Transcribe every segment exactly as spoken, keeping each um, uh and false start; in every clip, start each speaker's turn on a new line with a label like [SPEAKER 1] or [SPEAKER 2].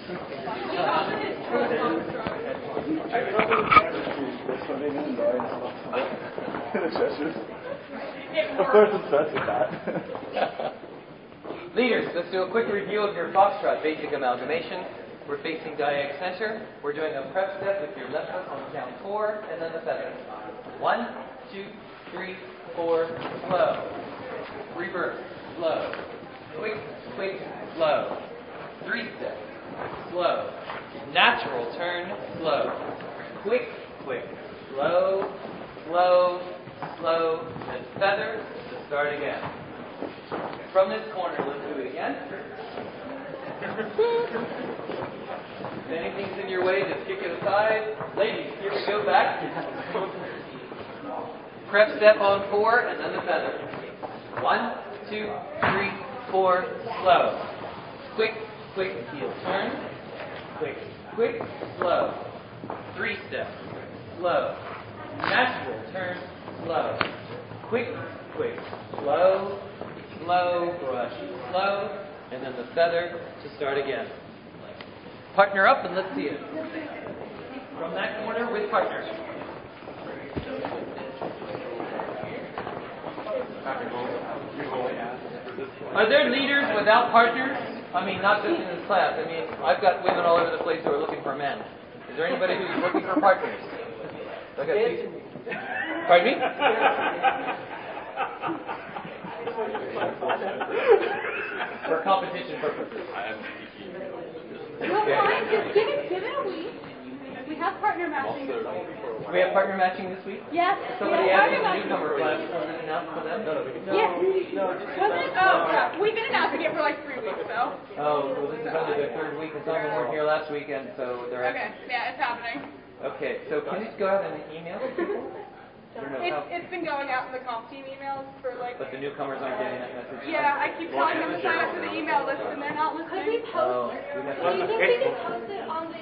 [SPEAKER 1] Of course it starts with that.
[SPEAKER 2] Leaders, let's do a quick review of your Foxtrot basic amalgamation. We're facing diag center. We're doing a prep step with your left foot on count four, and then the feather. One, two, three, four, slow. Reverse, slow. Quick, quick, slow. Three steps, slow. Natural turn, slow. Quick, quick, slow, slow, slow, then feather to start again. From this corner, let's do it again. If anything's in your way, just kick it aside. Ladies, here we go back. Prep step on four, and then the feather. One, two, three, four, slow. Quick, quick, heel turn. Quick, quick, slow. Three steps, slow. Natural turn, slow. Quick, quick, slow, slow, brush, slow, and then the feather to start again. Partner up and let's see it. From that corner with partners. Are there leaders without partners? I mean, not just in this class. I mean, I've got women all over the place who are looking for men. Is there anybody who's looking for partners? I got two. Pardon me? For competition purposes.
[SPEAKER 3] You don't mind? Just give it, give it a week. We have partner matching this week.
[SPEAKER 2] We have partner matching this week?
[SPEAKER 3] Yes.
[SPEAKER 2] Somebody
[SPEAKER 3] we
[SPEAKER 2] added the newcomer class. Was it announced for them? No, no,
[SPEAKER 3] no. Yes. No, was it? Oh, yeah. We've been announcing it for like three weeks, so.
[SPEAKER 2] Oh, well, this is only their third week, and some of them weren't here last weekend, so they're.
[SPEAKER 3] Okay. Yeah, it's happening.
[SPEAKER 2] Okay, so can you just go out and email people?
[SPEAKER 3] It's, it's been going out in the comp team emails for like...
[SPEAKER 2] But the newcomers aren't getting that message?
[SPEAKER 3] Yeah, I keep telling them to sign up for the email list and they're not listening.
[SPEAKER 4] Could we post
[SPEAKER 2] Oh,
[SPEAKER 4] it?
[SPEAKER 2] we
[SPEAKER 4] Do you think we can post it on the...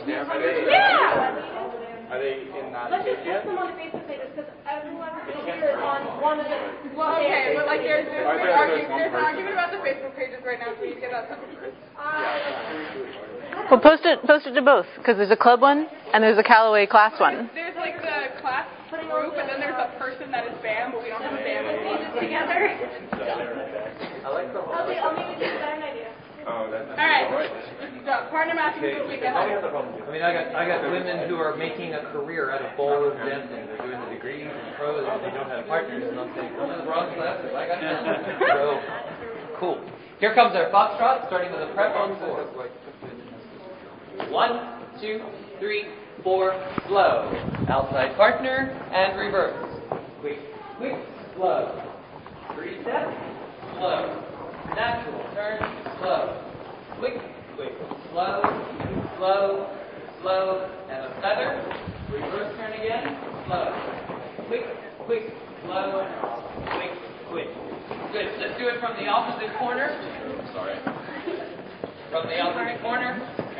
[SPEAKER 3] Yeah!
[SPEAKER 1] Are they in that
[SPEAKER 4] Let's just
[SPEAKER 1] page yet?
[SPEAKER 4] post them on the Facebook pages because everyone here is on one of the...
[SPEAKER 3] Well, okay, but like there's, there's,
[SPEAKER 1] Are
[SPEAKER 3] an
[SPEAKER 1] there-
[SPEAKER 3] argument,
[SPEAKER 1] there's
[SPEAKER 3] there's an argument about the Facebook pages right now, so you get that stuff.
[SPEAKER 5] Well, post it, post it to both, because there's a club one and there's a Callaway class one.
[SPEAKER 3] There's like the class group, and then there's a person that is BAM, but we don't have a BAM with pages together.
[SPEAKER 2] I like the
[SPEAKER 4] I'll, be, I'll make it just an idea.
[SPEAKER 1] Oh, that's
[SPEAKER 3] All right, so partner matching this weekend.
[SPEAKER 2] I mean, I got I got women who are making a career out of ballroom dancing. They're doing the degrees and pros, and they don't have partners. And I'm saying, come to the wrong classes. I got none. So, cool. Here comes our foxtrot, starting with a prep on four. One, two, three, four, slow. Outside partner and reverse. Quick, quick, slow. Three steps, slow. Natural turn, slow. Quick, quick, slow, slow, slow, and a feather. Reverse turn again, slow. Quick, quick, slow, quick, quick. Good. Let's do it from the opposite corner. Sorry. From the opposite corner.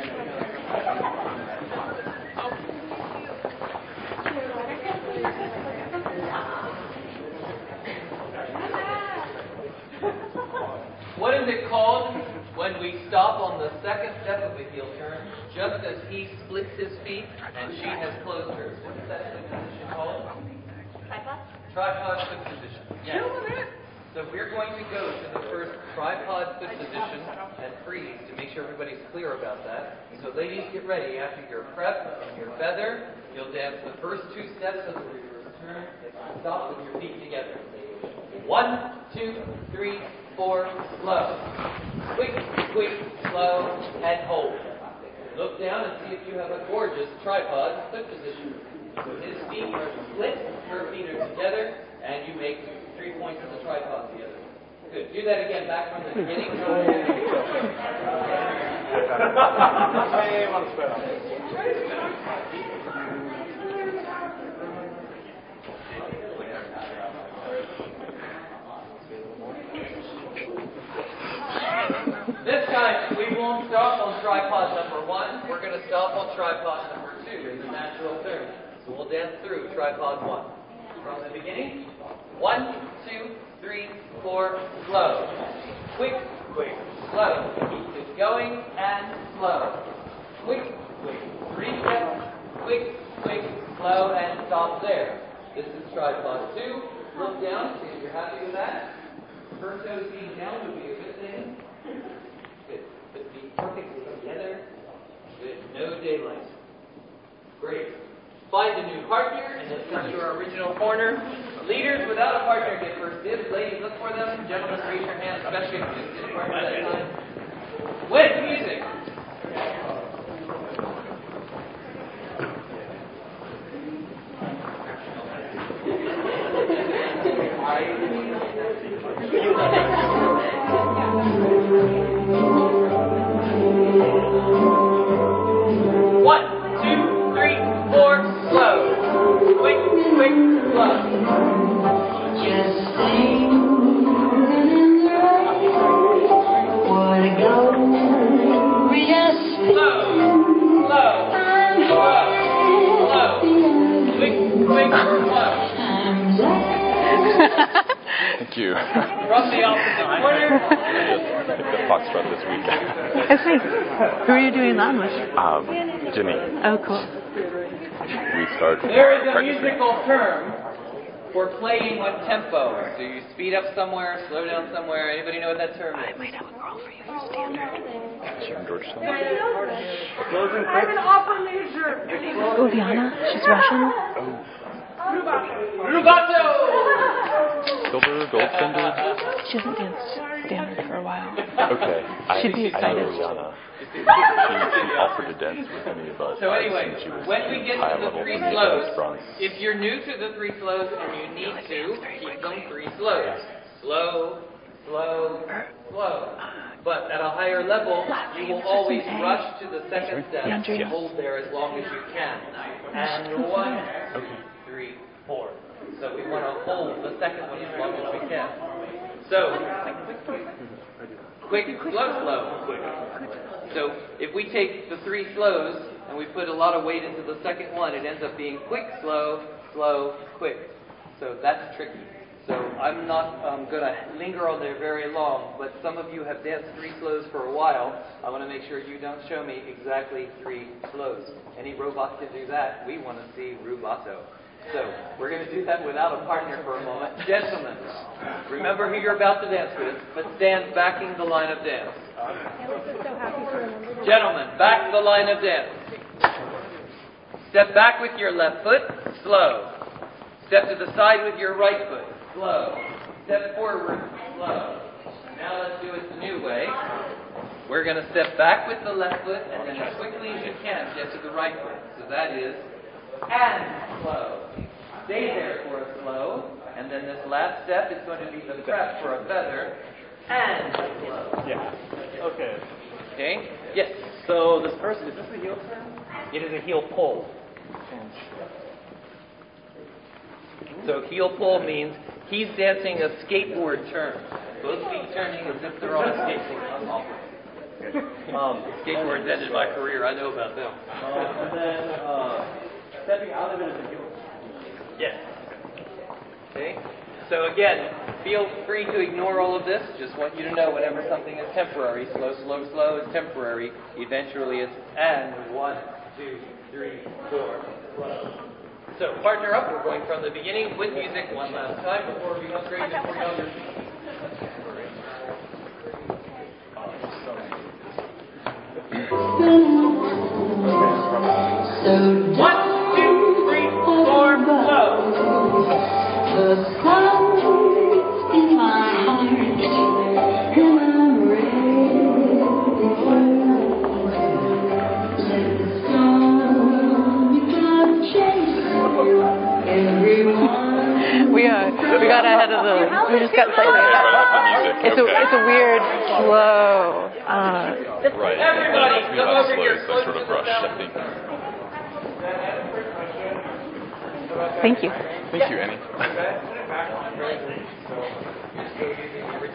[SPEAKER 2] What is it called when we stop on the second step of a heel turn, just as he splits his feet and she has closed hers? What is that foot position called?
[SPEAKER 4] Tripod?
[SPEAKER 2] Tripod foot position. Yes. So we're going to go to the first tripod foot position and freeze to make sure everybody's clear about that. So ladies, get ready. After your prep and your feather, you'll dance the first two steps of the reverse turn and stop with your feet together. One, two, three, four, slow. Quick, quick, slow, and hold. Look down and see if you have a gorgeous tripod foot position. So his feet are split, her feet are together, and you make three points of the tripod together. Good. Do that again back from the beginning. This time, we won't stop on tripod number one. We're going to stop on tripod number two in the natural turn. So we'll dance through tripod one. From the beginning, one, two, three, four, slow. Quick, quick, slow. Keep it going, and slow. Quick, quick. Three steps. Quick, quick, slow, and stop there. This is tripod two. Look down, see if you're happy with that. First nose being down would be a good thing. Good. But be perfectly together. Good. No daylight. Great. Find a new partner and then come to our original corner. Leaders without a partner get first dibs. Ladies, look for them. Gentlemen, raise your hand, especially if you didn't partner that time. With music. One, two, three, four, slow. Quick, quick, slow.
[SPEAKER 6] Just sing in the rain. Wanna go? We just
[SPEAKER 2] slow, slow, slow, slow. Quick, quick, slow.
[SPEAKER 1] Thank you.
[SPEAKER 2] From the opposite corner.
[SPEAKER 1] I picked up Foxtrot this week.
[SPEAKER 5] It's me. Who are you doing that with?
[SPEAKER 1] Um, Jimmy.
[SPEAKER 5] Oh, cool.
[SPEAKER 1] We start.
[SPEAKER 2] There is a
[SPEAKER 1] practicing.
[SPEAKER 2] musical term for playing with tempo. Do you speed up somewhere, slow down somewhere? Anybody know what that term is?
[SPEAKER 5] I might have a girl for you for standard.
[SPEAKER 1] Jim Georgetown.
[SPEAKER 4] I have an opera major.
[SPEAKER 5] Oh, Viana? She's Russian?
[SPEAKER 2] Rubato!
[SPEAKER 1] Silver, gold standard.
[SPEAKER 5] She hasn't danced standard for a while.
[SPEAKER 1] Okay. I,
[SPEAKER 5] She'd be
[SPEAKER 1] I know
[SPEAKER 5] excited.
[SPEAKER 1] Rihanna. She, she offered to dance with any of us.
[SPEAKER 2] So anyway,
[SPEAKER 1] She was
[SPEAKER 2] when we get
[SPEAKER 1] high
[SPEAKER 2] to the
[SPEAKER 1] level
[SPEAKER 2] three
[SPEAKER 1] for me,
[SPEAKER 2] slows,
[SPEAKER 1] that's bronze.
[SPEAKER 2] if you're new to the three slows and you need to, keep them three slows. Slow, slow, slow. But at a higher level, you will always rush to the second step and hold there as long as you can. And one, two, three, four. So we want to hold the second one as long as we can. So, quick, slow, slow. So if we take the three slows and we put a lot of weight into the second one, it ends up being quick, slow, slow, quick. So that's tricky. So I'm not um, going to linger on there very long, but some of you have danced three slows for a while. I want to make sure you don't show me exactly three slows. Any robot can do that. We want to see rubato. So we're going to do that without a partner for a moment. Gentlemen, remember who you're about to dance with, but stand backing the line of dance. Gentlemen, back the line of dance. Step back with your left foot, slow. Step to the side with your right foot, slow. Step forward, slow. Now let's do it the new way. We're going to step back with the left foot and then as quickly as you can get to the right foot. So that is and slow. Stay there for a slow, and then this last step is going to be the prep for a feather, and slow.
[SPEAKER 7] Yeah. Okay.
[SPEAKER 2] Okay? Yes.
[SPEAKER 7] So this person, is this a heel turn? It is a heel pull.
[SPEAKER 2] So heel pull means he's dancing a skateboard turn. Both feet turning as if they're on a skateboard.
[SPEAKER 7] Um,
[SPEAKER 2] Skateboards ended my career. I know about them.
[SPEAKER 7] uh, and then uh, stepping out of it is a heel.
[SPEAKER 2] Yes. Okay? So again, feel free to ignore all of this. Just want you to know whenever something is temporary, slow, slow, slow is temporary. Eventually it's and one, two, three, four, slow. So partner up. We're going from the beginning with music one last time before we upgrade to four younger. One, two, three, four, slow.
[SPEAKER 6] The sun in my heart, and I'm ready for love. Let the storm cloud chase everyone.
[SPEAKER 5] We uh we got ahead of the we just got slightly
[SPEAKER 1] Okay,
[SPEAKER 5] ahead.
[SPEAKER 1] right off the music.
[SPEAKER 5] It's a
[SPEAKER 1] Okay.
[SPEAKER 5] it's a weird flow. Uh,
[SPEAKER 1] Right.
[SPEAKER 2] Everybody,
[SPEAKER 1] We
[SPEAKER 2] come
[SPEAKER 1] love
[SPEAKER 2] over here,
[SPEAKER 1] slows, I sort
[SPEAKER 2] close
[SPEAKER 1] of
[SPEAKER 2] to the
[SPEAKER 1] rush, I
[SPEAKER 2] sound.
[SPEAKER 1] think.
[SPEAKER 5] thank you.
[SPEAKER 1] Thank you, Annie.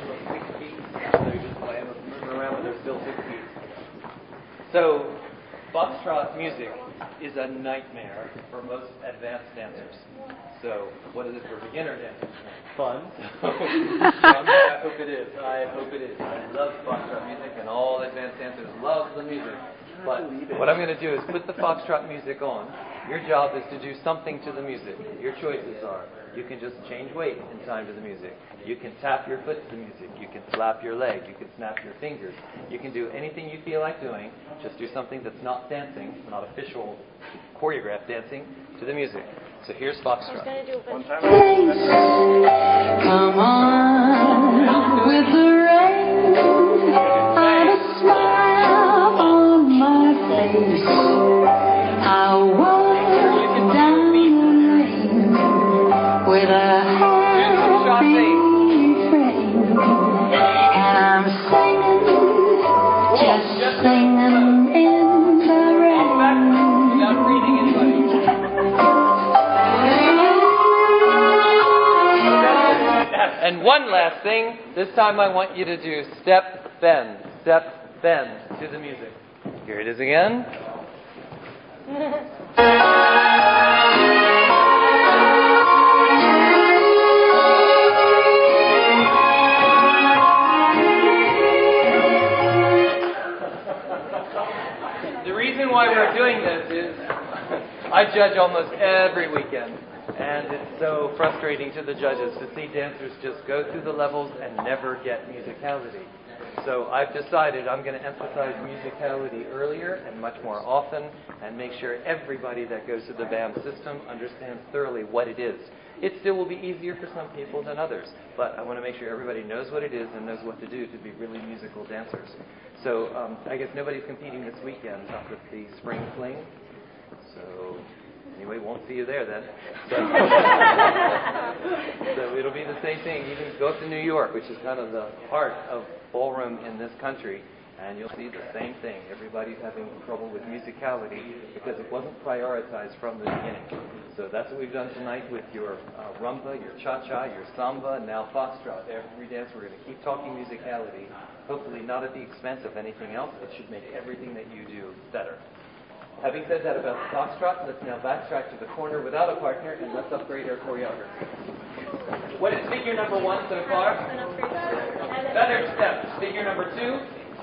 [SPEAKER 2] So, Foxtrot music is a nightmare for most advanced dancers. So, what is it for beginner dancers? Fun. I hope it is. I hope it is. I love Foxtrot music, and all advanced dancers love the music. But what I'm going to do is put the Foxtrot music on. Your job is to do something to the music. Your choices are: you can just change weight in time to the music. You can tap your foot to the music. You can slap your leg. You can snap your fingers. You can do anything you feel like doing. Just do something that's not dancing, not official choreographed dancing, to the music. So here's Foxtrot.
[SPEAKER 6] One time. Come on with the rain and a smile on my face. I walk down the lane with a happy refrain, and I'm singing, just singing in the rain.
[SPEAKER 2] Without reading anybody. And one last thing, this time I want you to do step, bend, step, bend to the music. Here it is again. The reason why we're doing this is I judge almost every weekend. And it's so frustrating to the judges to see dancers just go through the levels and never get musicality. So I've decided I'm going to emphasize musicality earlier and much more often, and make sure everybody that goes through the B A M system understands thoroughly what it is. It still will be easier for some people than others, but I want to make sure everybody knows what it is and knows what to do to be really musical dancers. So um, I guess nobody's competing this weekend up with the Spring Fling. So anyway, won't see you there then. So, so it'll be the same thing. You can go up to New York, which is kind of the heart of ballroom in this country, and you'll see the same thing. Everybody's having trouble with musicality because it wasn't prioritized from the beginning. So that's what we've done tonight with your uh, rumba, your cha-cha, your samba, and now foxtrot. Every dance we're going to keep talking musicality, hopefully not at the expense of anything else. It should make everything that you do better. Having said that about the foxtrot, let's now backtrack to the corner without a partner, and let's upgrade our choreography. What is figure number one so far? Feathered step. Figure number two?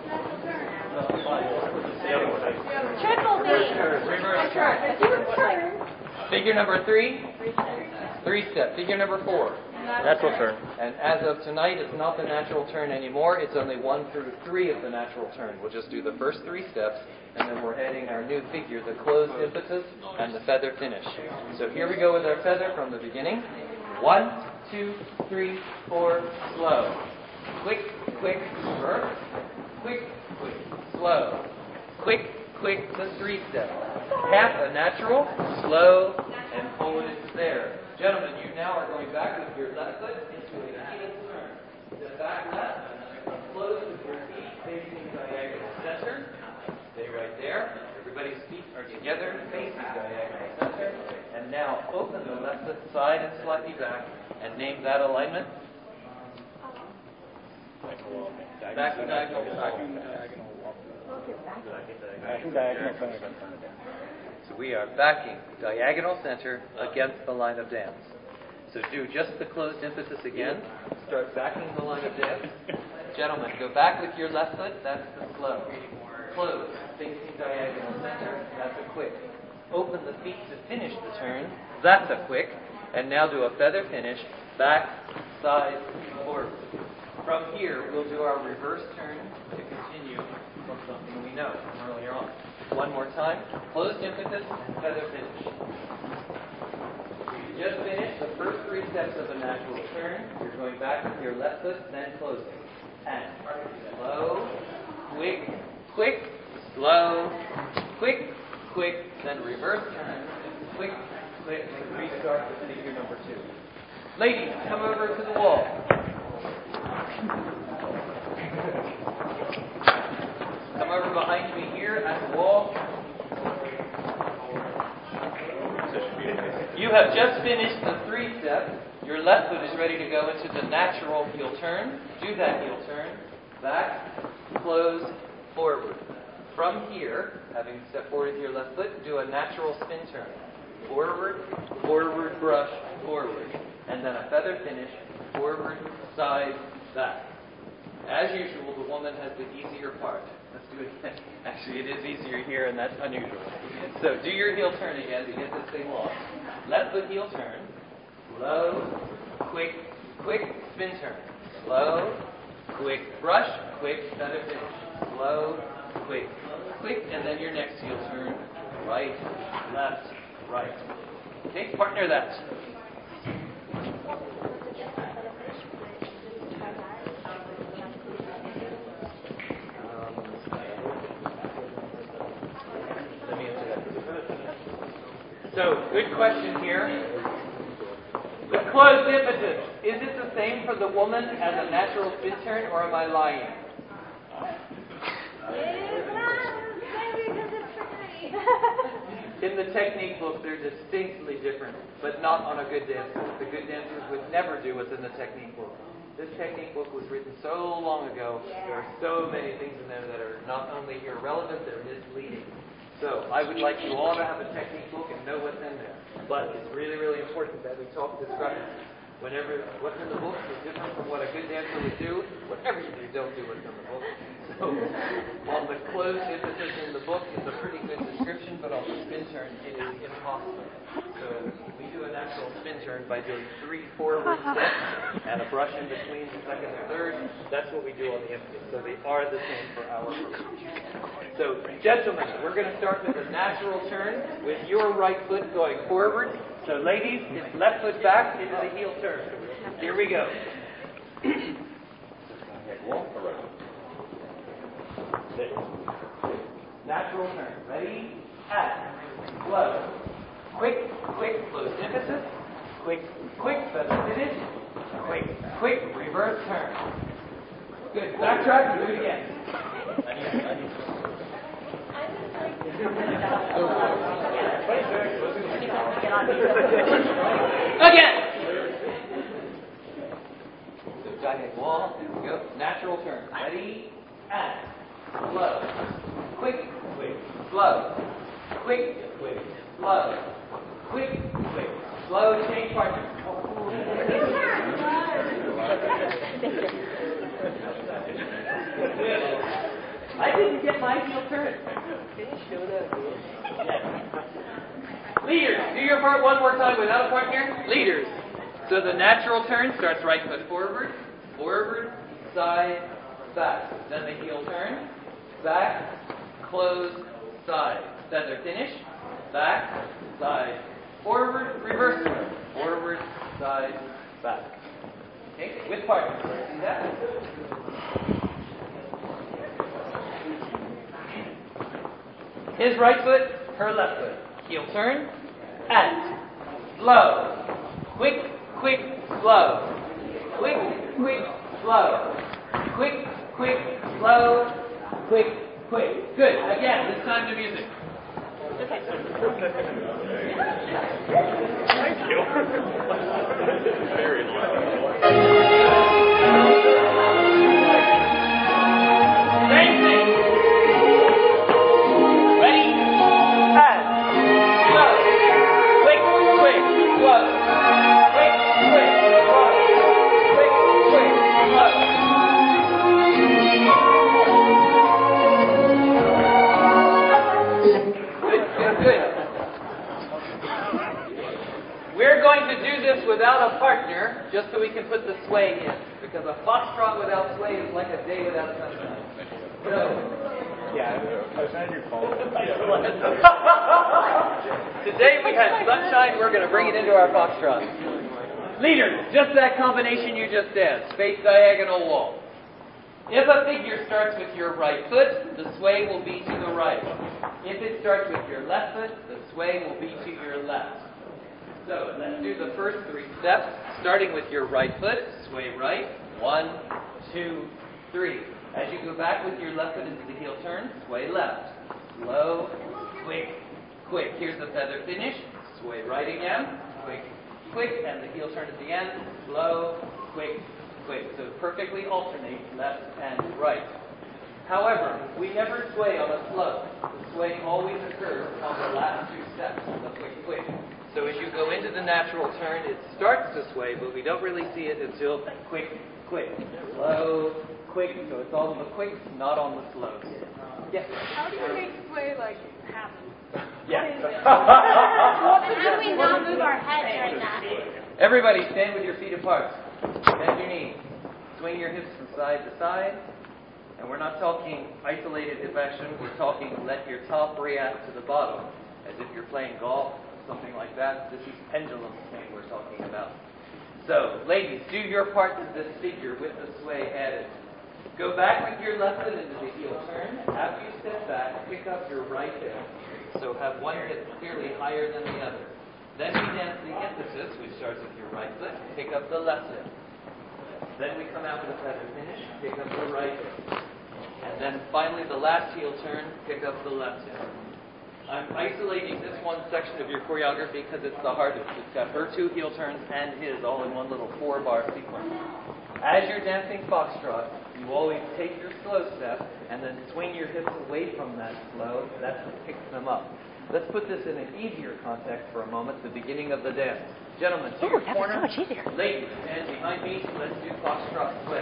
[SPEAKER 3] Triple B.
[SPEAKER 2] Reverse turn. Figure number three? Three step. Figure number four?
[SPEAKER 7] Natural turn.
[SPEAKER 2] And as of tonight, it's not the natural turn anymore. It's only one through three of the natural turn. We'll just do the first three steps, and then we're adding our new figure, the closed impetus and the feather finish. So here we go with our feather from the beginning. One, two, three, four, slow. Quick, quick, reverse. Quick, quick, slow. Quick, quick, the three step. Half a natural, slow, and forward it's there. Gentlemen, you now are going back with your left foot into a heel turn. Step back left, close with your feet facing diagonal center. Stay right there. Everybody's feet are together, facing diagonal center. And now open the left foot side and slightly back, and name that alignment. Back to diagonal wall.
[SPEAKER 7] Back to diagonal center.
[SPEAKER 2] So we are backing diagonal center against the line of dance. So do just the closed impetus again. Start backing the line of dance. Gentlemen, go back with your left foot. That's the slow. Close, facing diagonal center. That's a quick. Open the feet to finish the turn. That's a quick. And now do a feather finish. Back, side, forward. From here, we'll do our reverse turn to continue from something we know from earlier on. One more time. Closed impetus, feather finish. You just finished the first three steps of a natural turn. You're going back with your left foot, then closing. And slow, quick, quick, slow, quick, quick, then reverse turn, quick, quick, and restart with figure number two. Ladies, come over to the wall. Come over behind me here at the wall. You have just finished the three step. Your left foot is ready to go into the natural heel turn. Do that heel turn. Back, close, forward. from here, having stepped forward with your left foot, do a natural spin turn. Forward, forward, brush, forward. And then a feather finish, forward, side, back. As usual, the woman has the easier part. Let's do it again. Actually, it is easier here, and that's unusual. So do your heel turn again to get this thing lost. Left foot heel turn. Low, quick, quick, spin turn. Slow, quick, brush, quick, feather finish. Slow, quick, quick, and then your next heel turn. Right, left, right. Okay, partner that. So, good question here. The closed impetus. Is it the same for the woman as a natural spin turn, or am I lying? In the technique book, they're distinctly different, but not on a good dancer. The good dancers would never do what's in the technique book. This technique book was written so long ago, there are so many things in there that are not only irrelevant, they're misleading. So, I would like you all to have a technique book and know what's in there. But it's really, really important that we talk discrepancies. Whenever what's in the book is different from what a good dancer would do, whatever you do, don't do what's in the book. So, on the closed emphasis in the book, it's a pretty good description, but on the spin turn, it is impossible. So, we do a natural spin turn by doing three forward steps and a brush in between the second and third. That's what we do on the emphasis. So, they are the same for our approach. So, gentlemen, we're going to start with a natural turn with your right foot going forward. So, ladies, it's left foot back into the heel turn. Here we go. Walk around. Sit. Natural turn. Ready? And slow. Quick, quick, close emphasis. Quick, quick, feather finish. Quick, quick, reverse turn. Good. Backtrack. Do it again. Again. So giant wall. There we go. Natural turn. Ready? And slow. Quick, quick, slow. Quick, quick, slow. Quick, quick, slow. Change partner. I didn't get my heel turn. Leaders, do your part one more time without a partner. Leaders. So the natural turn starts right foot forward, forward, side, back. Then the heel turn, back, close, side. Feather finish, back, side, forward, reverse turn, forward, side, back. Okay, with partners. See that? His right foot, her left foot. Heel turn, and slow. Quick, quick, slow. Quick, quick, slow. Quick, quick, slow. Quick, quick. Good. Again, this time to music. Thank you. Very nice. Same thing. We're going to do this without a partner, just so we can put the sway in. Because a foxtrot without sway is like a day without sunshine. So,
[SPEAKER 1] yeah, I was trying to do phone.
[SPEAKER 2] Today we had sunshine, we're going to bring it into our foxtrot. Leader, just that combination you just did. Face diagonal wall. If a figure starts with your right foot, the sway will be to the right. If it starts with your left foot, the sway will be to your left. So, let's do the first three steps, starting with your right foot, sway right, one, two, three. As you go back with your left foot into the heel turn, sway left. Slow, quick, quick. Here's the feather finish, sway right again, quick, quick, and the heel turn at the end, slow, quick, quick. So perfectly alternate left and right. However, we never sway on a slope. The sway always occurs on the last two steps, the quick, quick. So as you go into the natural turn, it starts to sway, but we don't really see it until quick, quick, slow, quick. So it's all on the quicks, not on the slows. Yes?
[SPEAKER 3] How do you make sway like happen?
[SPEAKER 2] Yeah.
[SPEAKER 3] How do we not move our head during that?
[SPEAKER 2] Everybody stand with your feet apart. Bend your knees. Swing your hips from side to side. And we're not talking isolated hip action. We're talking let your top react to the bottom as if you're playing golf, something like that. This is pendulum swing we're talking about. So, ladies, do your part to this figure with the sway added. Go back with your left foot into the heel turn. After you step back, pick up your right hip. So have one hip clearly higher than the other. Then we dance the emphasis, which starts with your right foot. Pick up the left hip. Then we come out with a feather finish. Pick up the right hip. And then finally the last heel turn, pick up the left hip. I'm isolating this one section of your choreography because it's the hardest. It's got her two heel turns and his all in one little four-bar sequence. As you're dancing foxtrot, you always take your slow step and then swing your hips away from that slow. That's what picks them up. Let's put this in an easier context for a moment, the beginning of the dance. Gentlemen, to
[SPEAKER 5] Ooh,
[SPEAKER 2] your
[SPEAKER 5] that
[SPEAKER 2] corner.
[SPEAKER 5] was so much easier.
[SPEAKER 2] Ladies, stand behind me. Let's do foxtrot sway.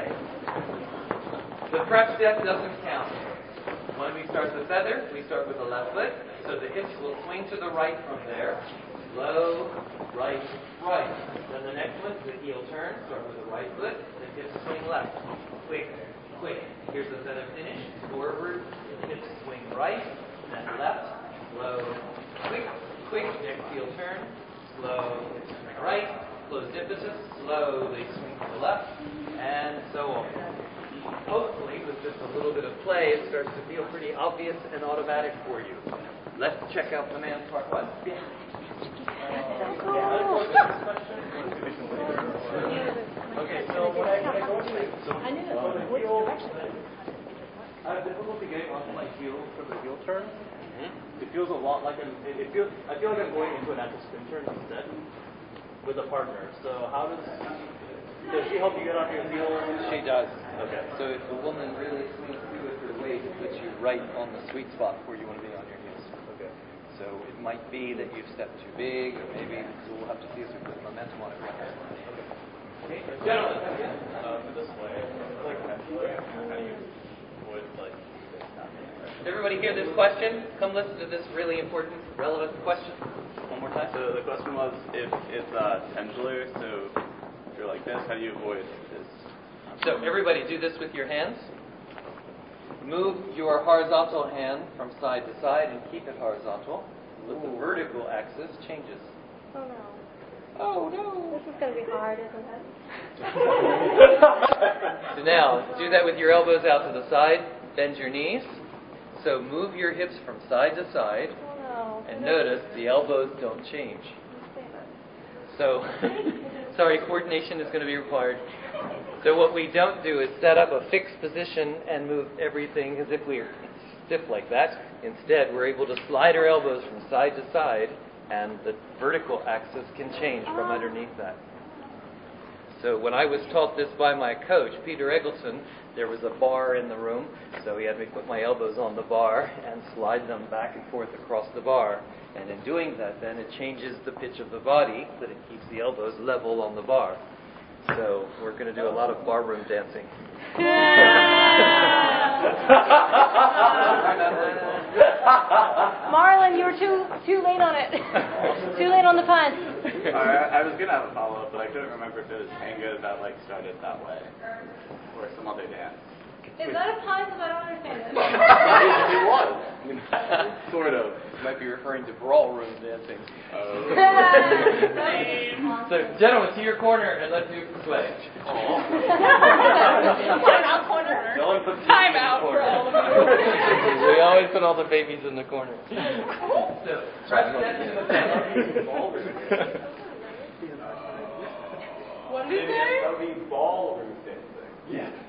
[SPEAKER 2] The prep step doesn't count. When we start the feather, we start with the left foot, so the hips will swing to the right from there. Slow, right, right. Then the next one, the heel turn, start with the right foot, the hips swing left. Quick, quick. Here's the feather finish. Forward, hips swing right, then left, slow, quick, quick. Next heel turn, slow, hips swing right, closed emphasis, slowly swing to the left, and so on. Hopefully, with just a little bit of play, it starts to feel pretty obvious and automatic for you. Let's check out the man's part one. Yeah. Okay, so when I, when I go into the, so
[SPEAKER 3] I knew that.
[SPEAKER 2] on the
[SPEAKER 3] Which
[SPEAKER 2] heel,
[SPEAKER 3] direction?
[SPEAKER 2] I have difficulty getting onto my heel for the heel turn.
[SPEAKER 7] Mm-hmm. It feels a lot like I'm. It, it feels. I feel like I'm going into a natural spin turn instead with a partner. So how does does she help you get on your heel?
[SPEAKER 2] She does.
[SPEAKER 7] Okay.
[SPEAKER 2] So if the woman really swings through with her weight, it puts you right on the sweet spot where you want to be on your heels.
[SPEAKER 7] Okay.
[SPEAKER 2] So it might be that you've stepped too big, or maybe so we'll have to see as we put momentum on it. Okay. Gentlemen.
[SPEAKER 7] Um, this way, like naturally, how do you avoid like this happening?
[SPEAKER 2] Everybody hear this question? Come listen to this really important, relevant question. One more time.
[SPEAKER 1] So the question was if it's uh, tendular, so if you're like this, how do you avoid this?
[SPEAKER 2] So everybody do this with your hands. Move your horizontal hand from side to side and keep it horizontal. But the vertical axis changes.
[SPEAKER 3] Oh no.
[SPEAKER 2] Oh no.
[SPEAKER 3] This is going to be hard, isn't it?
[SPEAKER 2] So now, do that with your elbows out to the side. Bend your knees. So move your hips from side to side.
[SPEAKER 3] Oh no.
[SPEAKER 2] And notice the elbows don't change. So, sorry, coordination is going to be required. So what we don't do is set up a fixed position and move everything as if we are stiff like that. Instead, we're able to slide our elbows from side to side, and the vertical axis can change from underneath that. So when I was taught this by my coach, Peter Eggleton, there was a bar in the room, so he had me put my elbows on the bar and slide them back and forth across the bar. And in doing that, then it changes the pitch of the body, but it keeps the elbows level on the bar. So we're going to do a lot of barroom dancing.
[SPEAKER 3] Marlon, you were too too late on it. Too late on the punch.
[SPEAKER 1] I, I was gonna have a follow up, but I couldn't remember if it was tango that like started that way or some other dance.
[SPEAKER 3] Is that a pun? Because I don't understand it.
[SPEAKER 1] It was. Sort of.
[SPEAKER 2] You might be referring to ballroom dancing.
[SPEAKER 1] Oh.
[SPEAKER 2] So, gentlemen, to your corner and let's do sway.
[SPEAKER 3] Time out corner.
[SPEAKER 1] No one puts
[SPEAKER 3] Time out for all of you.
[SPEAKER 2] We always put all the babies in the corner. So, press that to the center.
[SPEAKER 3] What did you say?
[SPEAKER 7] That would be ballroom dancing.
[SPEAKER 1] Yeah.
[SPEAKER 3] Oh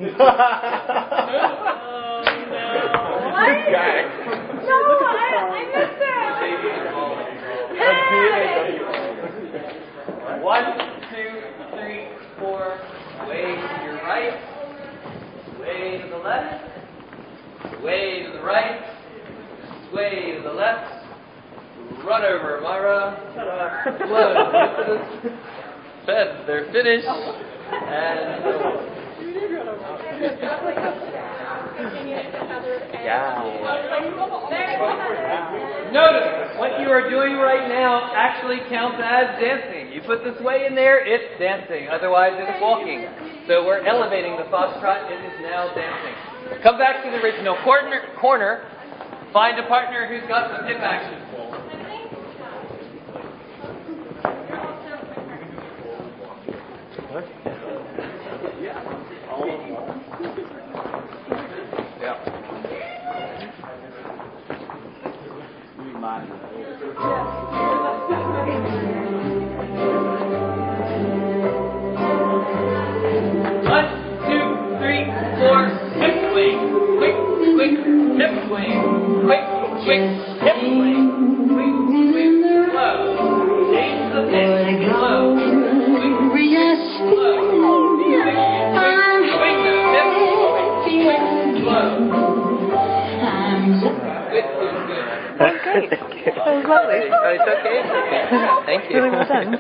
[SPEAKER 3] no. What? No, I, I missed it. Hey!
[SPEAKER 2] One, two, three, four. Sway to your right. Sway to the left. Sway to the right. Sway to the left. Run over, Myra. Slow. Fed. They're finished. And yeah. Notice what you are doing right now actually counts as dancing. You put the sway in there, it's dancing. Otherwise, it's walking. So we're elevating the foxtrot. It is now dancing. Come back to the original corner. corner. Find a partner who's got some hip action. Yeah. One, two, three, four, hip swing. Quick, quick, hip swing. Quick, quick, hip swing. Quick, quick, slow. Change the pitch. Slow. Quick, quick, slow. Quick, quick, swing the hip. Quick, quick, slow. Good, good, good.
[SPEAKER 5] That was great. That was lovely.
[SPEAKER 2] Oh, it's okay. It's okay. Thank you.
[SPEAKER 5] Really well done.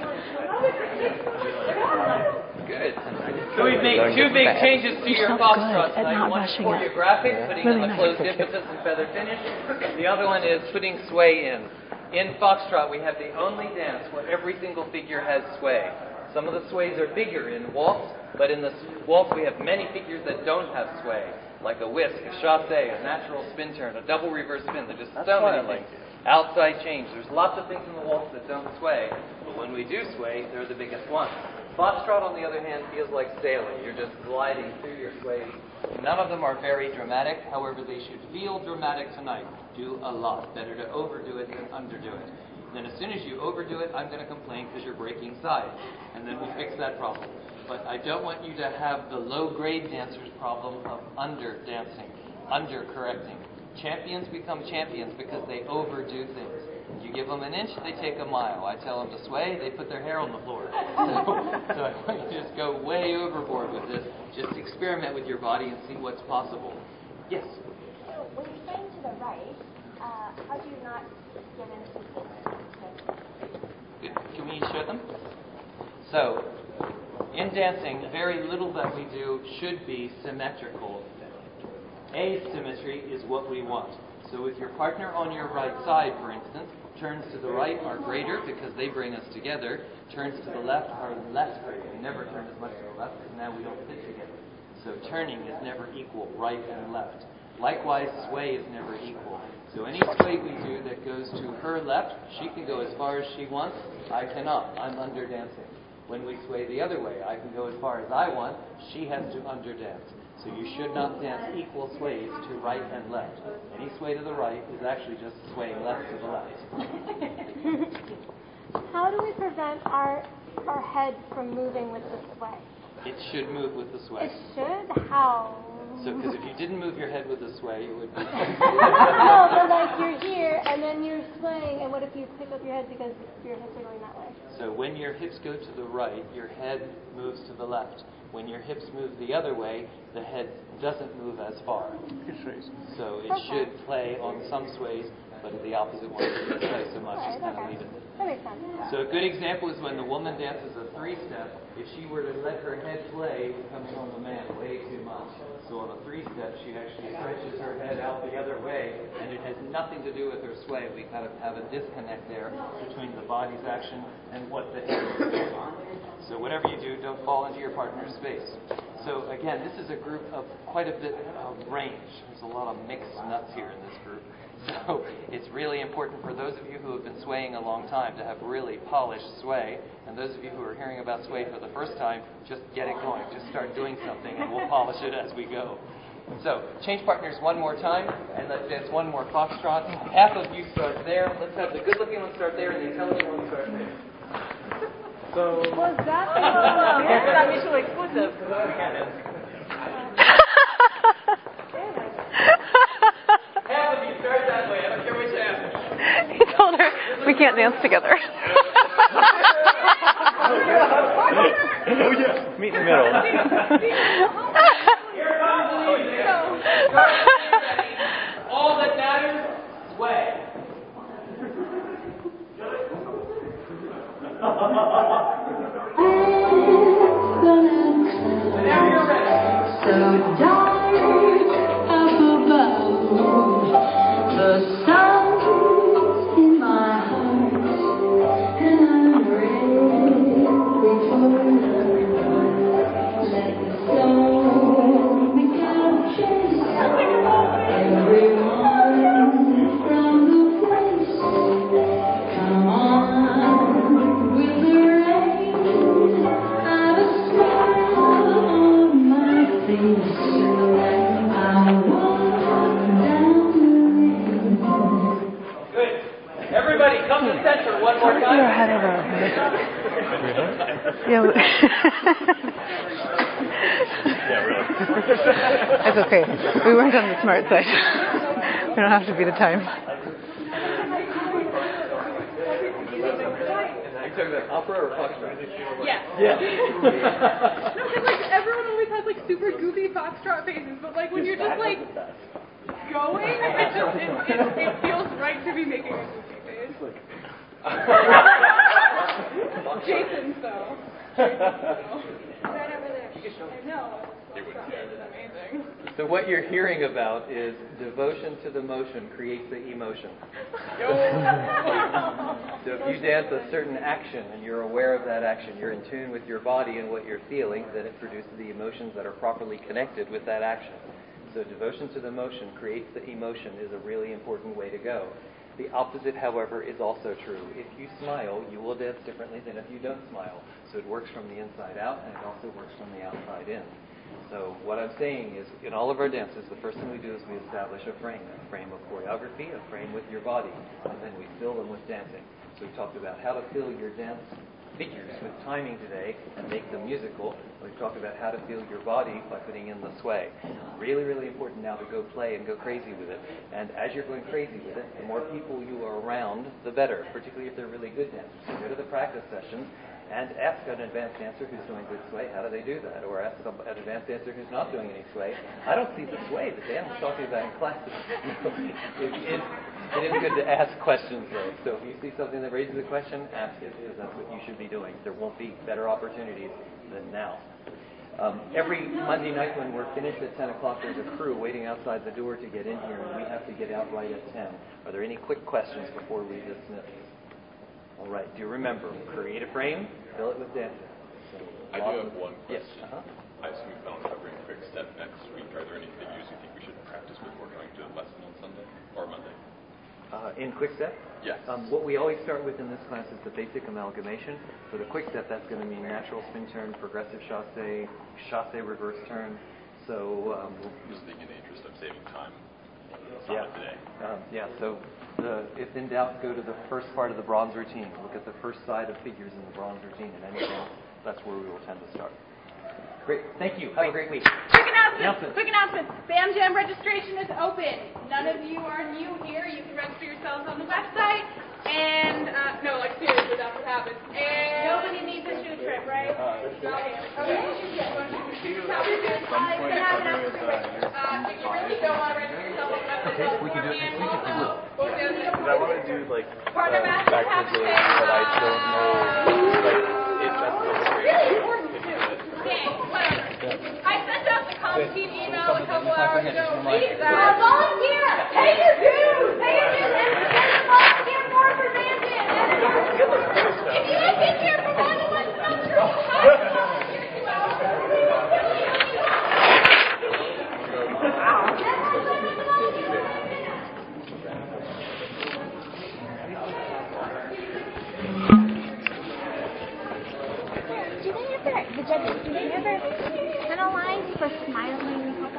[SPEAKER 2] Good. So we've made two big changes to your foxtrot tonight. One is choreographic, putting in the closed impetus and feather finish. The other one is putting sway in. In foxtrot, we have the only dance where every single figure has sway. Some of the sways are bigger in waltz, but in the waltz we have many figures that don't have sway, like a whisk, a chasse, a natural spin turn, a double reverse spin. There's just so many things. Outside change. There's lots of things in the waltz that don't sway, but when we do sway, they're the biggest ones. Foxtrot, on the other hand, feels like sailing. You're just gliding through your sways. None of them are very dramatic. However, they should feel dramatic tonight. Do a lot. Better to overdo it than underdo it. Then as soon as you overdo it, I'm going to complain because you're breaking sides. And then we fix that problem. But I don't want you to have the low-grade dancer's problem of under-dancing, under-correcting. Champions become champions because they overdo things. You give them an inch, they take a mile. I tell them to sway, they put their hair on the floor. So, so I want you to just go way overboard with this. Just experiment with your body and see what's possible. Yes?
[SPEAKER 4] So when you're swaying to the right, uh, how do you not get into
[SPEAKER 2] Good. Can we show them? So, in dancing, very little that we do should be symmetrical. Asymmetry is what we want. So if your partner on your right side, for instance, turns to the right are greater because they bring us together, turns to the left are less great. We never turn as much to the left because now we don't fit together. So turning is never equal, right and left. Likewise, sway is never equal. So any sway we do that goes to her left, she can go as far as she wants. I cannot. I'm under dancing. When we sway the other way, I can go as far as I want. She has to underdance. So you should not dance equal sways to right and left. Any sway to the right is actually just swaying left to the left.
[SPEAKER 4] How do we prevent our our head from moving with the sway?
[SPEAKER 2] It should move with the sway.
[SPEAKER 4] It should? How?
[SPEAKER 2] So, because if you didn't move your head with the sway, it would be...
[SPEAKER 4] No, but like you're here, and then you're swaying, and what if you pick up your head because your hips are going that way?
[SPEAKER 2] So when your hips go to the right, your head moves to the left. When your hips move the other way, the head doesn't move as far. So it
[SPEAKER 4] Okay.
[SPEAKER 2] should play on some sways, but the opposite one doesn't play so much.
[SPEAKER 4] Right,
[SPEAKER 2] Just kind of
[SPEAKER 4] okay.
[SPEAKER 2] leave it.
[SPEAKER 4] That makes sense.
[SPEAKER 2] So a good example is when the woman dances a three-step. If she were to let her head play, it would come on the man way too much. So on a three-step, she actually stretches her head out the other way, and it has nothing to do with her sway. We kind of have a disconnect there between the body's action and what the head is doing. So whatever you do, don't fall into your partner's space. So again, this is a group of quite a bit of range. There's a lot of mixed nuts here in this group. So it's really important for those of you who have been swaying a long time to have really polished sway. And those of you who are hearing about sway for the first time, just get it going. Just start doing something and we'll polish it as we go. So change partners one more time and let's dance one more foxtrot. Half of you start there. Let's have the good looking one start there and the intelligent one start there. So
[SPEAKER 3] Was that
[SPEAKER 5] Está mutually exclusive.
[SPEAKER 2] half of you start that way. I don't care which half.
[SPEAKER 5] He told her we can't dance together.
[SPEAKER 7] Oh yeah. Meet in the middle.
[SPEAKER 2] Here comes the Come to center one more time.
[SPEAKER 5] Ahead of our yeah. It's okay. We weren't on the smart side. We don't have to be the time.
[SPEAKER 2] Are you talking about opera or foxtrot?
[SPEAKER 3] Yeah.
[SPEAKER 2] Yeah.
[SPEAKER 3] No, because like everyone always has like super goofy foxtrot faces, but like when you're just like going, it just it, it, it feels right to be making a goofy face. Jason's though. Right over there. I know. It's amazing.
[SPEAKER 2] So what you're hearing about is devotion to the motion creates the emotion. So if you dance a certain action and you're aware of that action, you're in tune with your body and what you're feeling, then it produces the emotions that are properly connected with that action. So devotion to the motion creates the emotion is a really important way to go. The opposite, however, is also true. If you smile, you will dance differently than if you don't smile. So it works from the inside out, and it also works from the outside in. So what I'm saying is, in all of our dances, the first thing we do is we establish a frame, a frame of choreography, a frame with your body, and then we fill them with dancing. So we talked about how to fill your dance figures with timing today and make them musical. We've talked about how to feel your body by putting in the sway. Really, really important now to go play and go crazy with it. And as you're going crazy with it, the more people you are around, the better, particularly if they're really good dancers. So go to the practice session and ask an advanced dancer who's doing good sway, how do they do that? Or ask some, an advanced dancer who's not doing any sway. I don't see the sway that Dan was talking about in classes. it, it, it is good to ask questions, though. So if you see something that raises a question, ask it, because that's what you should be doing. There won't be better opportunities than now. Um, every Monday night when we're finished at ten o'clock, there's a crew waiting outside the door to get in here, and we have to get out right at ten. Are there any quick questions before we dismiss? All right. Do you remember? Create a frame, fill it with dancing. So,
[SPEAKER 8] I do have one question.
[SPEAKER 2] Yes. Uh-huh.
[SPEAKER 8] I assume we found covering quick step next week. Are there any figures you think we should practice before going to a lesson on Sunday or Monday?
[SPEAKER 2] Uh, in quick step?
[SPEAKER 8] Yes.
[SPEAKER 2] Um, what we always start with in this class is the basic amalgamation. For the quick step, that's going to mean natural spin turn, progressive chassé, chassé reverse turn. So um, we'll,
[SPEAKER 8] Just thinking in the interest of saving time.
[SPEAKER 2] Yeah.
[SPEAKER 8] Today.
[SPEAKER 2] Um, yeah. So the, if in doubt, go to the first part of the bronze routine. Look at the first side of figures in the bronze routine, and anything. That's where we will tend to start. Great. Thank you. Have a great week.
[SPEAKER 3] Quick announcement.
[SPEAKER 2] Announcement.
[SPEAKER 3] Quick announcement. Bam Jam registration is open. None of you are new here. You can register yourselves on the website. And, uh, no, like seriously, that's what happens. And nobody needs a shoe trip, right? Uh, okay. Okay.
[SPEAKER 1] Some point cover with uh,
[SPEAKER 3] Uh, if you really don't want to register yourself on the website,
[SPEAKER 2] Okay, we can do it next week if you would.
[SPEAKER 7] Because I want to do like
[SPEAKER 3] Partner
[SPEAKER 7] uh,
[SPEAKER 3] master
[SPEAKER 7] back
[SPEAKER 3] has
[SPEAKER 7] to
[SPEAKER 3] to
[SPEAKER 7] the,
[SPEAKER 3] say,
[SPEAKER 7] but I don't know like if that's
[SPEAKER 3] really important too. Okay, whatever. I sent out the comp team email a couple hours ago. Read that. Uh, volunteer! Pay your dues! Pay your dues and send a volunteer more for Bandit. If you have been here for more than one semester, you have to volunteer two hours.
[SPEAKER 4] Do they ever, the judges, do they ever penalize for smiling